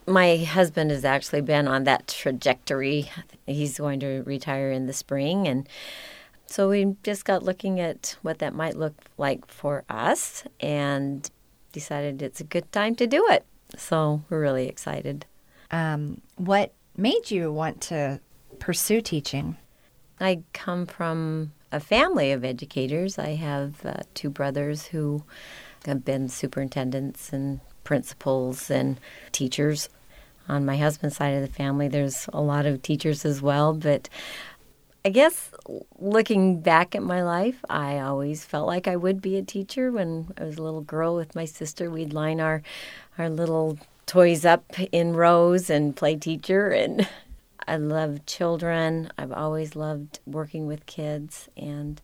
My husband has actually been on that trajectory. He's going to retire in the spring, and so we just got looking at what that might look like for us and decided it's a good time to do it. So we're really excited. What made you want to pursue teaching? I come from a family of educators. I have 2 brothers who have been superintendents and principals and teachers. On my husband's side of the family, there's a lot of teachers as well. But I guess looking back at my life, I always felt like I would be a teacher. When I was a little girl with my sister, we'd line our little toys up in rows and play teacher. And I love children. I've always loved working with kids. And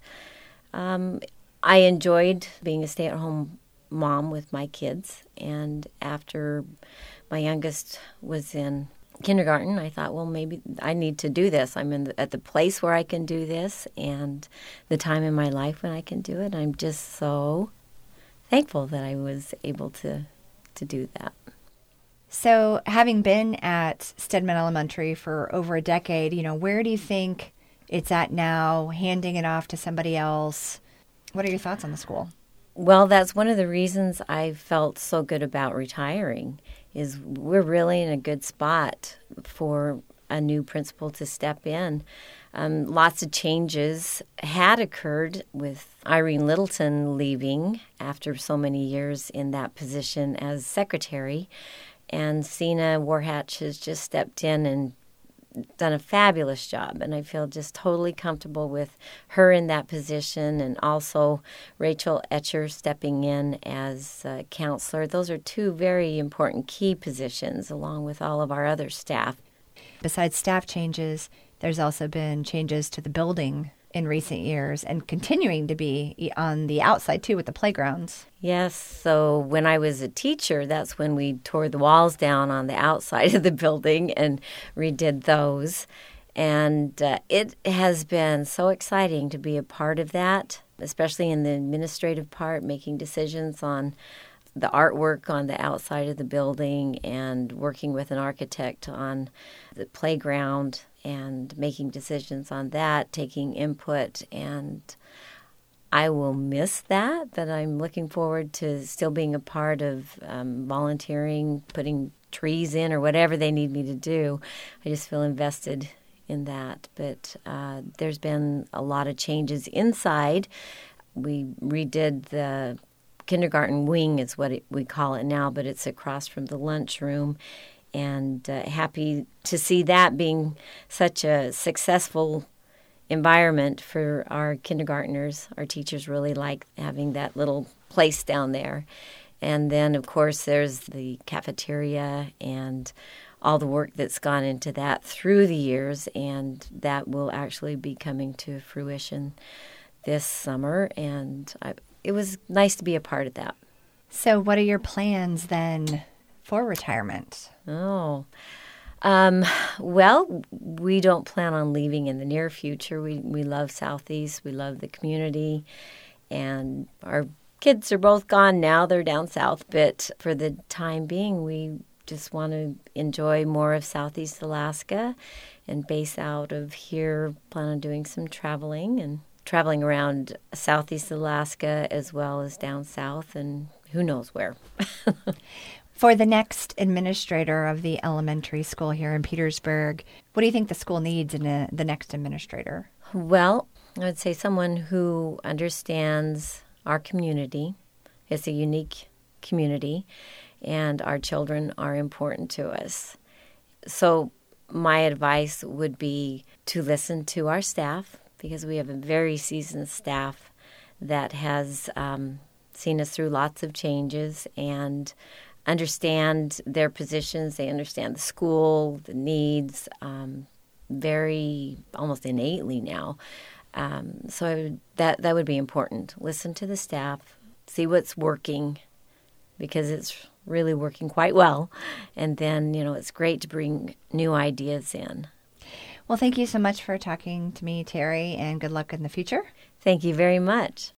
I enjoyed being a stay-at-home mom with my kids. And after my youngest was in kindergarten, I thought, well, maybe I need to do this. I'm at the place where I can do this and the time in my life when I can do it. I'm just so thankful that I was able to do that. So having been at Stedman Elementary for over a decade, where do you think it's at now, handing it off to somebody else? What are your thoughts on the school? Well, that's one of the reasons I felt so good about retiring, is we're really in a good spot for a new principal to step in. Lots of changes had occurred with Irene Littleton leaving after so many years in that position as secretary. And Sina Warhatch has just stepped in and done a fabulous job, and I feel just totally comfortable with her in that position, and also Rachel Etcher stepping in as counselor. Those are 2 very important key positions, along with all of our other staff. Besides staff changes, there's also been changes to the building in recent years, and continuing to be on the outside, too, with the playgrounds. Yes, so when I was a teacher, that's when we tore the walls down on the outside of the building and redid those. And it has been so exciting to be a part of that, especially in the administrative part, making decisions on the artwork on the outside of the building and working with an architect on the playground and making decisions on that, taking input. And I will miss that, but I'm looking forward to still being a part of volunteering, putting trees in or whatever they need me to do. I just feel invested in that. But there's been a lot of changes inside. We redid the kindergarten wing is what we call it now, but it's across from the lunchroom. And happy to see that being such a successful environment for our kindergartners. Our teachers really like having that little place down there. And then, of course, there's the cafeteria and all the work that's gone into that through the years, and that will actually be coming to fruition this summer. And it was nice to be a part of that. So what are your plans then for retirement? Oh, well, we don't plan on leaving in the near future. We love Southeast. We love the community. And our kids are both gone now. They're down south. But for the time being, we just want to enjoy more of Southeast Alaska and base out of here. Plan on doing some traveling around Southeast Alaska as well as down south and who knows where. For the next administrator of the elementary school here in Petersburg, what do you think the school needs in the next administrator? Well, I would say someone who understands our community. It's a unique community, and our children are important to us. So my advice would be to listen to our staff, because we have a very seasoned staff that has seen us through lots of changes and understand their positions. They understand the school, the needs, very almost innately now. So that would be important. Listen to the staff, see what's working, because it's really working quite well. And then, it's great to bring new ideas in. Well, thank you so much for talking to me, Terry, and good luck in the future. Thank you very much.